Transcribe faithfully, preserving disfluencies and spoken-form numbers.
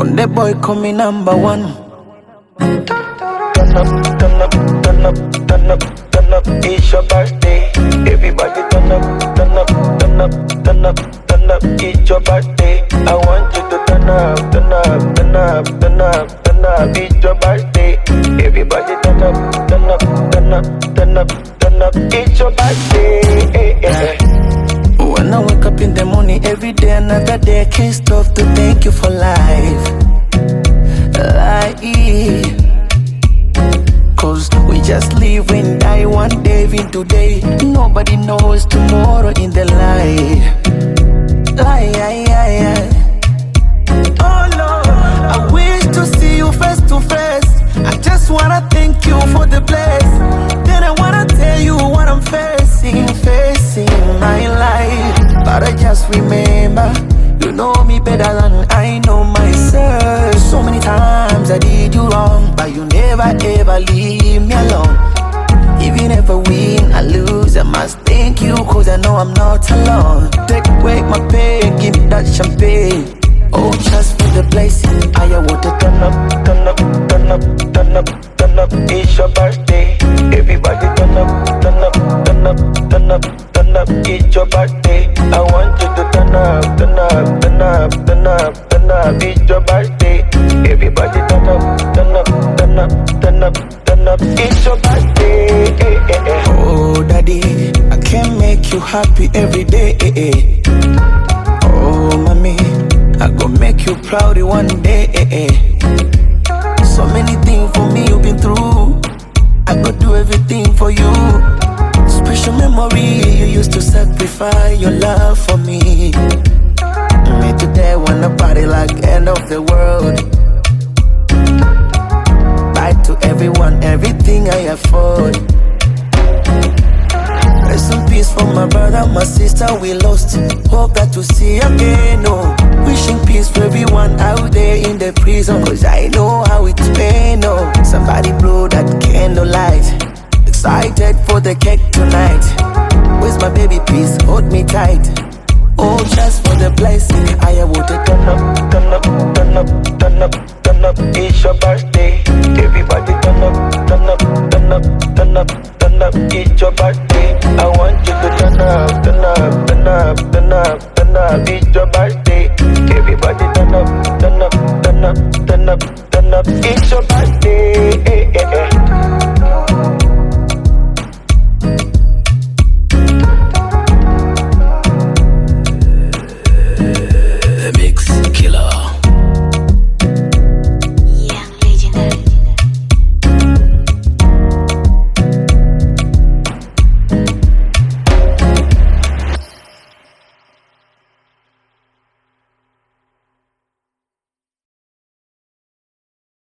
Conde boy call me number one. Turn up, turn up, turn up, turn up, turn up, it's your birthday. Everybody turn up, turn up, turn up, turn up, turn up, it's your birthday. I want you to turn up, turn up, turn up, turn up, turn up, it's your birthday. Everybody turn up, turn up, turn up, turn up, turn up, it's your birthday. Hey, hey, hey. When I wake up in the morning, every day, another day, I can't stop to thank you for life. Life. Cause we just live and die one day, even today. Nobody knows tomorrow in the life. Lie, lie, lie, lie. Oh Lord, I wish to see you face to face. I just wanna thank you for the bless. Then I wanna tell you what I'm facing, facing my life. But I just remember, you know me better than I know myself. So many times I did you wrong, but you never ever leave me alone. Even if I win, I lose, I must thank you, cause I know I'm not alone. Take away my pain, give me that champagne. Oh, just for the blessing, I want to turn up, turn up, turn up, turn up, turn up, it's your birthday. Everybody turn up, turn up, turn up, turn up, turn up, it's your birthday. I want you to turn up, turn up, turn up, turn up, turn up, it's your birthday. Everybody turn up, turn up, turn up, turn up, turn up, it's your birthday. Hey, hey, hey. Oh, daddy, I can make you happy every day. Oh, mommy, I go make you proud one day. So many things for me you've been through. I go do everything for you. Special memory, you used to sacrifice your love for me. Me today wanna party like end of the world. Buy to everyone everything I afford. Rest in peace for my brother, my sister we lost. Hope that to see again, oh. Wishing peace for everyone out there in the prison, cause I know how it's been, oh. Somebody blow that candlelight. Excited for the cake tonight. Where's my baby, please hold me tight. Oh, just for the blessing, I want to turn up, turn up, turn up, turn up, turn up, it's your birthday. Everybody turn up, turn up, turn up, turn up, turn up, it's your birthday. I want you to turn up, turn up, turn up, turn up, turn up, it's